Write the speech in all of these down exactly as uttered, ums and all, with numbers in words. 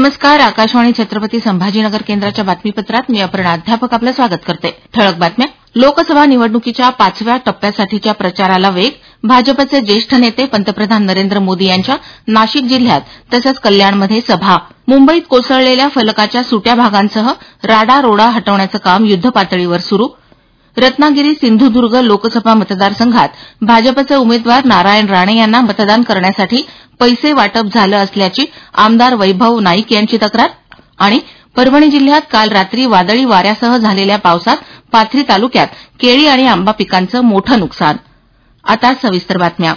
नमस्कार. आकाशवाणी छत्रपती संभाजीनगर केंद्राच्या बातमीपत्रात मी अपर्णा अध्यापक आपलं स्वागत करते. ठळक बातम्या. लोकसभा निवडणुकीच्या पाचव्या टप्प्यासाठीच्या प्रचाराला वेग. भाजपचे ज्येष्ठ नेते पंतप्रधान नरेंद्र मोदी यांच्या नाशिक जिल्ह्यात तसंच कल्याणमध्ये सभा. मुंबईत कोसळलेल्या फलकाच्या सुट्या भागांसह राडारोडा हटवण्याचं काम युद्धपातळीवर सुरू. रत्नागिरी सिंधुदुर्ग लोकसभा मतदारसंघात भाजपचे उमेदवार नारायण राणे यांना मतदान करण्यासाठी पैसे वाटप झालं असल्याची आमदार वैभव नाईक यांची तक्रार. आणि परभणी जिल्ह्यात काल रात्री वादळी वाऱ्यासह झालेल्या पावसात पाथरी तालुक्यात केळी आणि आंबा पिकांचं मोठं नुकसान. आता सविस्तर बातम्या.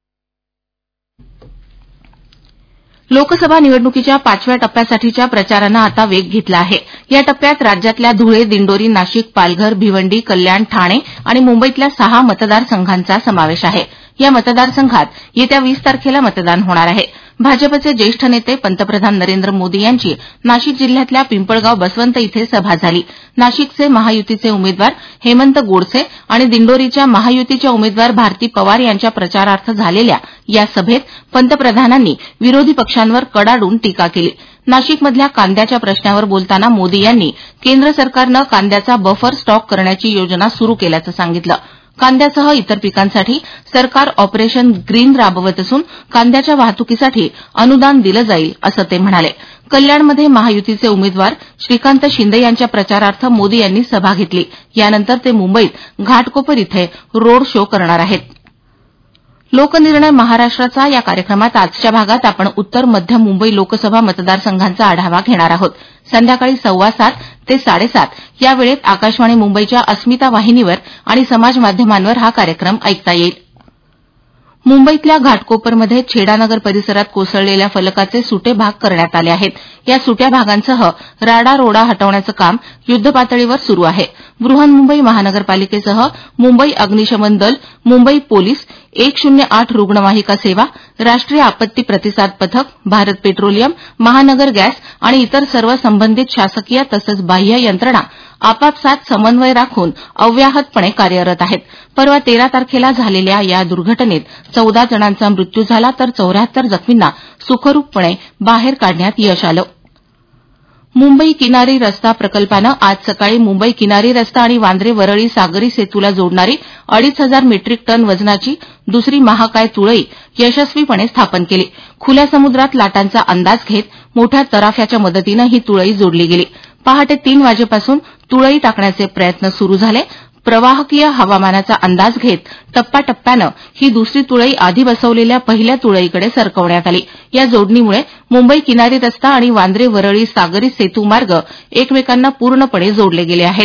लोकसभा निवडणुकीच्या पाचव्या टप्प्यासाठीच्या प्रचारानं आता वेग घेतला आहे. या टप्प्यात राज्यातल्या धुळे, दिंडोरी, नाशिक, पालघर, भिवंडी, कल्याण, ठाणे आणि मुंबईतल्या सहा मतदारसंघांचा समावेश आहे. या मतदारसंघात येत्या वीस तारखेला मतदान होणार आहे. भाजपचे ज्येष्ठ नेते पंतप्रधान नरेंद्र मोदी यांची नाशिक जिल्ह्यातल्या पिंपळगाव बसवंत इथे सभा झाली. नाशिकचे महायुतीचे उमेदवार हेमंत गोडसे आणि दिंडोरीच्या महायुतीच्या उमेदवार भारती पवार यांच्या प्रचारार्थ झालेल्या या सभेत पंतप्रधानांनी विरोधी पक्षांवर कडाडून टीका केली. नाशिकमधल्या कांद्याच्या प्रश्नावर बोलताना मोदी यांनी केंद्र सरकारनं कांद्याचा बफर स्टॉक करण्याची योजना सुरू केल्याचं सांगितलं. कांद्यासह इतर पिकांसाठी सरकार ऑपरेशन ग्रीन राबवत असून कांद्याच्या वाहतुकीसाठी अनुदान दिलं जाईल असं ते म्हणाले. कल्याणमध्ये महायुतीचे उमेदवार श्रीकांत शिंदे यांच्या प्रचारार्थ मोदी यांनी सभा घेतली. यानंतर ते मुंबईत घाटकोपर इथे रोड शो करणार आहेत. लोकनिर्णय महाराष्ट्राचा या कार्यक्रमात आजच्या भागात आपण उत्तर मध्य मुंबई लोकसभा मतदारसंघांचा आढावा घेणार आहोत. संध्याकाळी सव्वा सात ते साडेसात या वेळेत आकाशवाणी मुंबईच्या अस्मिता वाहिनीवर आणि समाज माध्यमांवर हा कार्यक्रम ऐकता येईल. मुंबईतल्या घाटकोपरमध्ये छेडानगर परिसरात कोसळलेल्या फलकाचे सुटे भाग करण्यात आले आहेत. या सुट्या भागांसह राडारोडा हटवण्याचं काम युद्धपातळीवर सुरू आहे. बृहन्मुंबई महानगरपालिकेसह मुंबई अग्निशमन दल, मुंबई पोलीस, एक शून्य आठ रुग्णवाहिका सेवा, राष्ट्रीय आपत्ती प्रतिसाद पथक, भारत पेट्रोलियम, महानगर गॅस आणि इतर सर्व संबंधित शासकीय तसंच बाह्य यंत्रणा आपापसात समन्वय राखून अव्याहतपणे कार्यरत आहेत. परवा तेरा तारखेला झालेल्या या दुर्घटनेत चौदा जणांचा मृत्यू झाला तर चौऱ्याहत्तर जखमींना सुखरूपपणे बाहेर काढण्यात यश आलं. मुंबई किनारी रस्ता प्रकल्पानं आज सकाळी मुंबई किनारी रस्ता आणि वांद्रे वरळी सागरी सेतूला जोडणारी अडीच हजार मेट्रिक टन वजनाची दुसरी महाकाय तुळई यशस्वीपणे स्थापन केली. खुल्या समुद्रात लाटांचा अंदाज घेत मोठ्या तराफ्याच्या मदतीनं ही तुळई जोडली गेली. पहाटे तीन वाजेपासून तुळई टाकण्याचे प्रयत्न सुरू झाले. प्रवाहकीय हवामानाचा अंदाज घेत टप्प्याटप्प्यानं ही दुसरी तुळई आधी बसवलेल्या पहिल्या तुळईकडे सरकवण्यात आली. या जोडणीमुळे मुंबई किनारी रस्ता आणि वांद्रे वरळी सागरी सेतू मार्ग एकमेकांना पूर्णपणे जोडले गेले आहेत.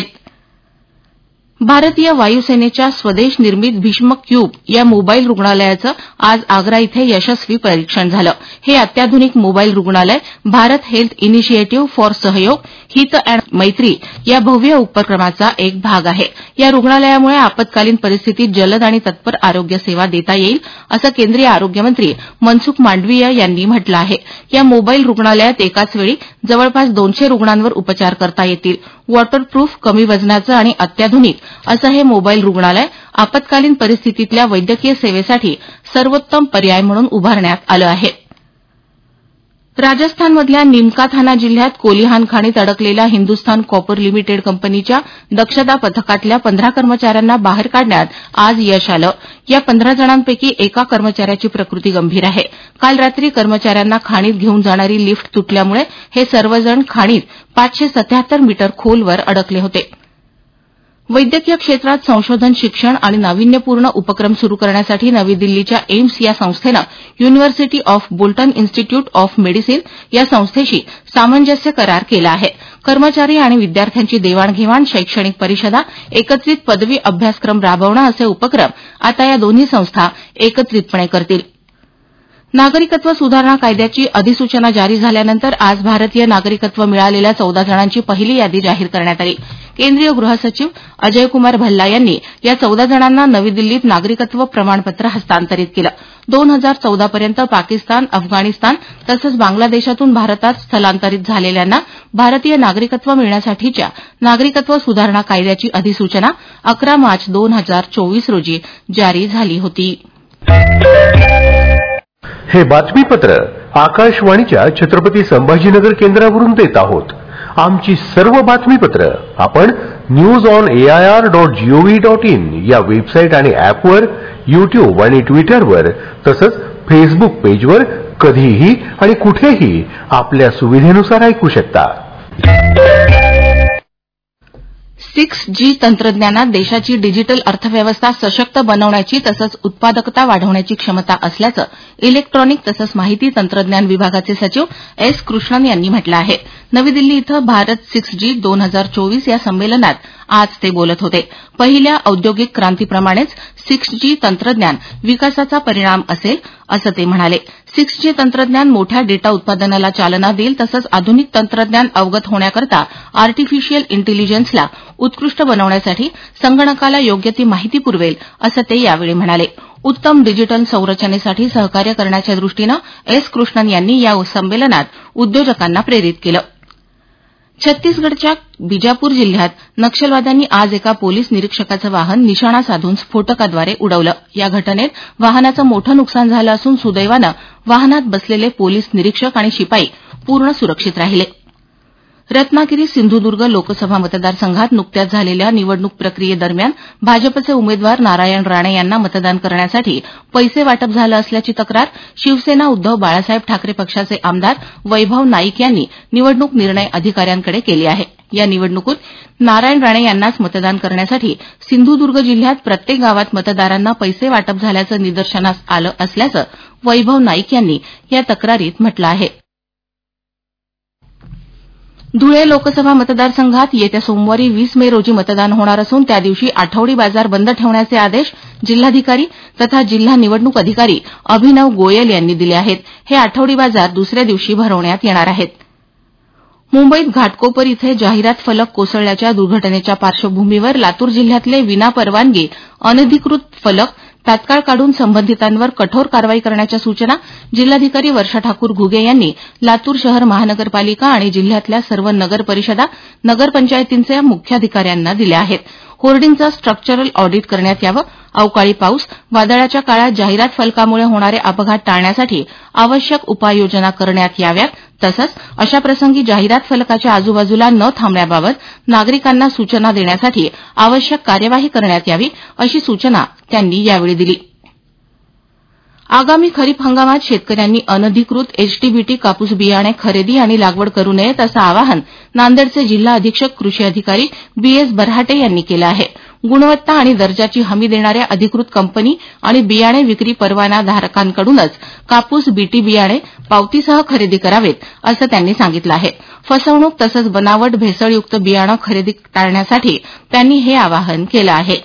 भारतीय वायुसेनेच्या स्वदेश निर्मित भीष्म क्यूब या मोबाईल रुग्णालयाचं आज आग्रा इथे यशस्वी परीक्षण झालं. हे अत्याधुनिक मोबाईल रुग्णालय भारत हेल्थ इनिशिएटिव्ह फॉर सहयोग हित अँड मैत्री या भव्य उपक्रमाचा एक भाग आहे. या रुग्णालयामुळे आपत्कालीन परिस्थितीत जलद आणि तत्पर आरोग्य सेवा देता येईल असं केंद्रीय आरोग्यमंत्री मनसुख मांडवीय यांनी म्हटलं आहे. या मोबाईल रुग्णालयात एकाच वेळी जवळपास दोनशे रुग्णांवर उपचार करता येतील. वॉटरप्रूफ, कमी वजनाचं आणि अत्याधुनिक असं हे मोबाईल रुग्णालय आपत्कालीन परिस्थितीतल्या वैद्यकीय सेवेसाठी सर्वोत्तम पर्याय म्हणून उभारण्यात आलं आहे. राजस्थानमधल्या निमकाथाना जिल्ह्यात कोलिहान खाणीत अडकलेल्या हिंदुस्थान कॉपर लिमिटेड कंपनीच्या दक्षता पथकातल्या पंधरा कर्मचाऱ्यांना बाहेर काढण्यात आज यश आलं. या पंधरा जणांपैकी एका कर्मचाऱ्याची प्रकृती गंभीर आहे. काल रात्री कर्मचाऱ्यांना खाणीत घेऊन जाणारी लिफ्ट तुटल्यामुळे हे सर्वजण खाणीत पाचशे सत्याहत्तर मीटर खोलवर अडकले होते. वैद्यकीय क्षेत्रात संशोधन, शिक्षण आणि नाविन्यपूर्ण उपक्रम सुरू करण्यासाठी नवी दिल्लीच्या एम्स या संस्थेनं university of Bolton institute of medicine या संस्थेशी सामंजस्य करार केला आहे. कर्मचारी आणि विद्यार्थ्यांची देवाणघेवाण, शैक्षणिक परिषदा, एकत्रित पदवी अभ्यासक्रम राबवणं असे उपक्रम आता या दोन्ही संस्था एकत्रितपणे करतील. नागरिकत्व सुधारणा कायद्याची अधिसूचना जारी झाल्यानंतर आज भारतीय नागरिकत्व मिळालेल्या चौदा जणांची पहिली यादी जाहीर करण्यात आली. केंद्रीय गृहसचिव अजयकुमार भल्ला यांनी या चौदा जणांना नवी दिल्लीत नागरिकत्व प्रमाणपत्र हस्तांतरित केलं. दोन हजार चौदा पर्यंत पाकिस्तान, अफगाणिस्तान तसंच बांगलादेशातून भारतात स्थलांतरित झालेल्यांना भारतीय नागरिकत्व मिळण्यासाठीच्या नागरिकत्व सुधारणा कायद्याची अधिसूचना अकरा मार्च दोन हजार चोवीस रोजी जारी झाली होती. हे बातमीपत्र आकाशवाणीच्या छत्रपती संभाजीनगर केंद्रावरून देत आहोत. आमची सर्व बातमीपत्र आपण news on AIR dot G O V dot in या वेबसाईट आणि ऍपवर, युट्यूब आणि ट्विटरवर तसंच फेसबुक पेजवर कधीही आणि कुठेही आपल्या सुविधेनुसार ऐकू शकता. सिक्स जी तंत्रज्ञानात देशाची डिजिटल अर्थव्यवस्था सशक्त बनवण्याची तसंच उत्पादकता वाढवण्याची क्षमता असल्याचं इलेक्ट्रॉनिक तसंच माहिती तंत्रज्ञान विभागाचे सचिव एस कृष्णन यांनी म्हटलं आहे. नवी दिल्ली इथं भारत सिक्स जी दोन हजार चोवीस या संमेलनात आज ते बोलत होते. पहिल्या औद्योगिक क्रांतीप्रमाणेच सिक्स जी तंत्रज्ञान विकासाचा परिणाम असेल असं ते म्हणाले. सिक्स जी तंत्रज्ञान मोठ्या डेटा उत्पादनाला चालना देईल तसंच आधुनिक तंत्रज्ञान अवगत होण्याकरता आर्टिफिशियल इंटेलिजन्सला उत्कृष्ट बनवण्यासाठी संगणकाला योग्य ती माहिती पुरवेल असं ते यावेळी म्हणाले. उत्तम डिजिटल संरचनेसाठी सहकार्य करण्याच्या दृष्टीनं एस कृष्णन यांनी या संमेलनात उद्योजकांना प्रेरित केलं. छत्तीसगडच्या बिजापूर जिल्ह्यात नक्षलवाद्यांनी आज एका पोलीस निरीक्षकाचं वाहन निशाणा साधून स्फोटकाद्वारे उडवलं. या घटनेत वाहनाचं मोठं नुकसान झालं असून सुदैवानं वाहनात बसलेले पोलीस निरीक्षक आणि शिपाई पूर्ण सुरक्षित राहिले. रत्नागिरी सिंधुदुर्ग लोकसभा मतदारसंघात नुकत्याच झालेल्या निवडणूक प्रक्रियेदरम्यान भाजपचे उमेदवार नारायण राणे यांना मतदान करण्यासाठी पैसे वाटप झालं असल्याची तक्रार शिवसेना उद्धव बाळासाहेब ठाकरे पक्षाचे आमदार वैभव नाईक यांनी निवडणूक निर्णय अधिकाऱ्यांकडे केली आहे. या निवडणुकीत नारायण राणे यांनाच मतदान करण्यासाठी सिंधुदुर्ग जिल्ह्यात प्रत्येक गावात मतदारांना पैसे वाटप झाल्याचं निदर्शनास आलं असल्याचं वैभव नाईक यांनी या तक्रारीत म्हटलं आहे. धुळे लोकसभा मतदारसंघात येत्या सोमवारी वीस मे रोजी मतदान होणार असून त्या दिवशी आठवडी बाजार बंद ठेवण्याचे आदेश जिल्हाधिकारी तथा जिल्हा निवडणूक अधिकारी अभिनव गोयल यांनी दिले आहेत. हे आठवडी बाजार दुसऱ्या दिवशी भरवण्यात येणार आहेत. मुंबईत घाटकोपर इथे जाहिरात फलक कोसळल्याच्या दुर्घटनेच्या पार्श्वभूमीवर लातूर जिल्ह्यातले विनापरवानगी अनधिकृत फलक तात्काळ काढून संबंधितांवर कठोर कारवाई करण्याच्या सूचना जिल्हाधिकारी वर्षा ठाकूर घुगे यांनी लातूर शहर महानगरपालिका आणि जिल्ह्यातल्या सर्व नगर परिषदा नगरपंचायतींच्या मुख्याधिकाऱ्यांना दिल्या आहेत. होर्डिंगचं स्ट्रक्चरल ऑडिट करण्यात यावं. अवकाळी पाऊस वादळाच्या काळात जाहिरात फलकामुळे होणारे अपघात टाळण्यासाठी आवश्यक उपाययोजना करण्यात याव्यात. तसंच अशा प्रसंगी जाहिरात फलकाच्या आजूबाजूला न थांबण्याबाबत नागरिकांना सूचना देण्यासाठी आवश्यक कार्यवाही करण्यात यावी अशी सूचना त्यांनी यावेळी दिली. आगामी खरीप हंगामात शेतकऱ्यांनी अनधिकृत एचटीबीटी कापूस बियाणे खरेदी आणि लागवड करू नयेत असं आवाहन नांदेडचे जिल्हा अधीक्षक कृषी अधिकारी बी एस बऱ्हाटे यांनी केलं आहे. गुणवत्ता आणि दर्जाची हमी देणाऱ्या अधिकृत कंपनी आणि बियाणे विक्री परवानाधारकांकडूनच कापूस बीटी बियाणे पावतीसह खरेदी करावेत असं त्यांनी सांगितलं आहे. फसवणूक तसंच बनावट भेसळयुक्त बियाणं खरेदी टाळण्यासाठी त्यांनी हे आवाहन केलं आहे.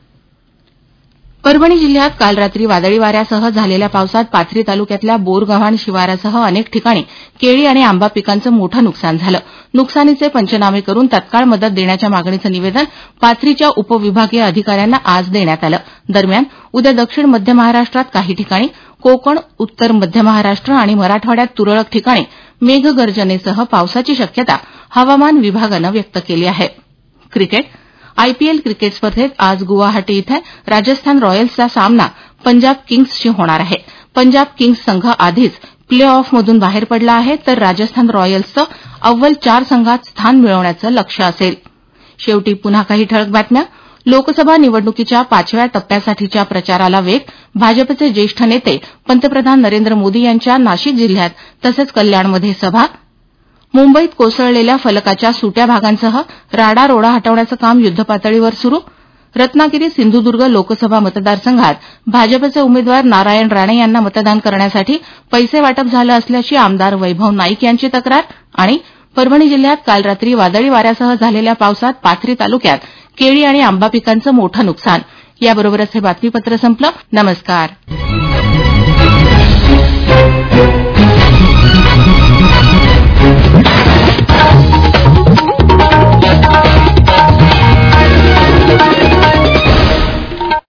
परभणी जिल्ह्यात काल रात्री वादळी वाऱ्यासह झालेल्या पावसात पाथरी तालुक्यातल्या बोरगव्हाण शिवारासह अनेक ठिकाणी केळी आणि आंबा पिकांचं मोठं नुकसान झालं. नुकसानीचे पंचनामे करून तत्काळ मदत देण्याच्या मागणीचं निवेदन पाथरीच्या उपविभागीय अधिकाऱ्यांना आज देण्यात आलं. दरम्यान उद्या दक्षिण मध्य महाराष्ट्रात काही ठिकाणी, कोकण, उत्तर मध्य महाराष्ट्र आणि मराठवाड्यात तुरळक ठिकाणी मेघगर्जनेसह पावसाची शक्यता हवामान विभागानं व्यक्त केली आहे. क्रिकेट आयपीएल क्रिकेट स्पर्धेत आज गुवाहाटी इथं राजस्थान रॉयल्सचा सामना पंजाब किंग्सशी होणार आहे. पंजाब किंग्स संघ आधीच प्ले ऑफमधून बाहेर पडला आहे तर राजस्थान रॉयल्सचं अव्वल चार संघात स्थान मिळवण्याचं लक्ष्य असेल. शेवटी पुन्हा काही ठळक बातम्या. लोकसभा निवडणुकीच्या पाचव्या टप्प्यासाठीच्या प्रचाराला वेग. भाजपचे ज्येष्ठ नेते पंतप्रधान नरेंद्र मोदी यांच्या नाशिक जिल्ह्यात तसंच कल्याणमध्ये सभा. मुंबईत कोसळलेल्या फलकाच्या सुट्या भागांसह राडारोडा हटवण्याचं काम युद्धपातळीवर सुरू. रत्नागिरी सिंधुदुर्ग लोकसभा मतदारसंघात भाजपचे उमेदवार नारायण राणे यांना मतदान करण्यासाठी पैसे वाटप झालं असल्याची आमदार वैभव नाईक यांची तक्रार. आणि परभणी जिल्ह्यात काल रात्री वादळी वाऱ्यासह झालेल्या पावसात पाथरी तालुक्यात केळी आणि आंबा पिकांचं मोठं नुकसान. याबरोबरच हे बातमीपत्र संपलं. नमस्कार.